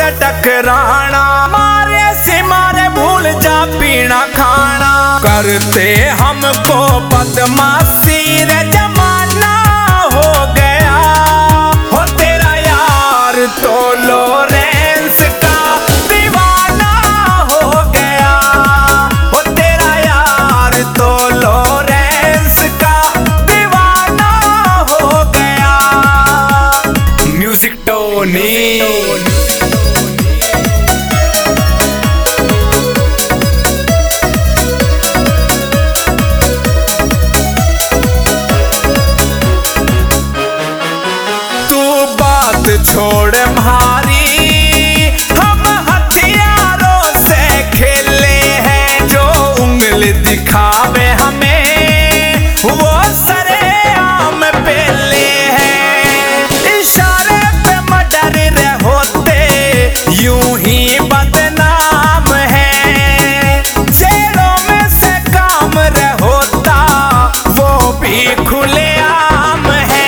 से टकराना, मारे से मारे भूल जा पीना खाना, करते हमको बदमाशी रे जमाना हो गया। हो तेरा यार तो लॉरेंस का दीवाना हो गया। हो तेरा यार तो लॉरेंस का दीवाना हो गया। Music Tony. छोड़ भारी हम हथियारों से खेले हैं, जो उंगली दिखावे हमें वो सरेआम पेले हैं। इशारे पे मर्डर रे होते यूं ही बदनाम है, जेलों में से काम रे होता वो भी खुलेआम है।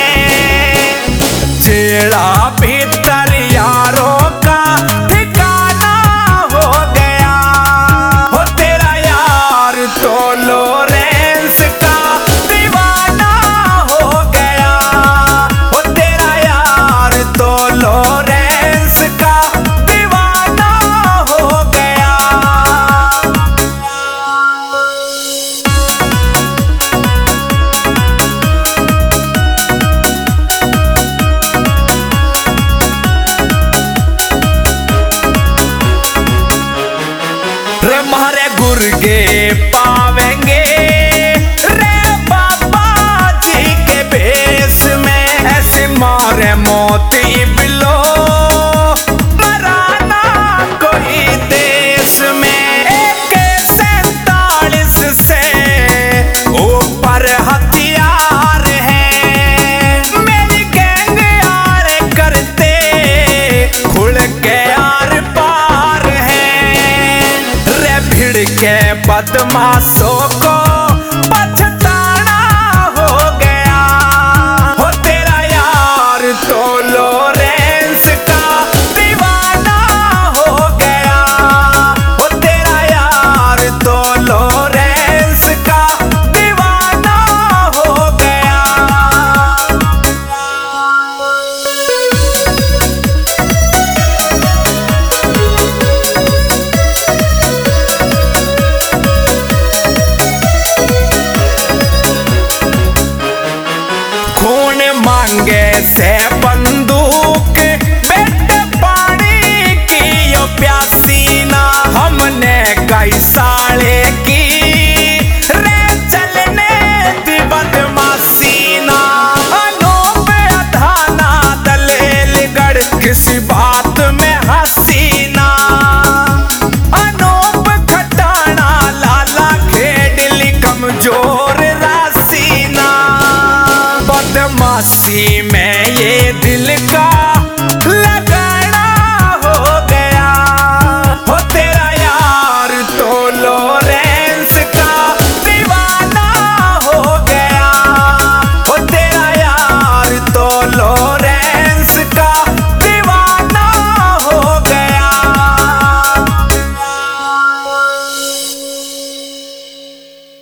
जेड़ा भीतर यारों का ठिकाना हो गया। हो तेरा यार तो लॉरेंस का दीवाना हो गया। हो तेरा यार तो लॉरेंस का दीवाना हो गया। रे मारे गुर्गे पावेंगे रे बाबा जी के भेष में, ऐसे मारे मोती बिलो मराना कोई देश में। AK-47 से ऊपर हथियार है, मेरी गैंग यार करते खुल के यार पार है। भिड़ के बदमाशों को पछताना हो गया। हो तेरा यार तो लॉरेंस का दीवाना हो गया। हो तेरा यार तो लॉरेंस का दीवाना हो गया। खून मांगे से बंदूक बेटे पानी की यो प्यासी ना, हमने कई साले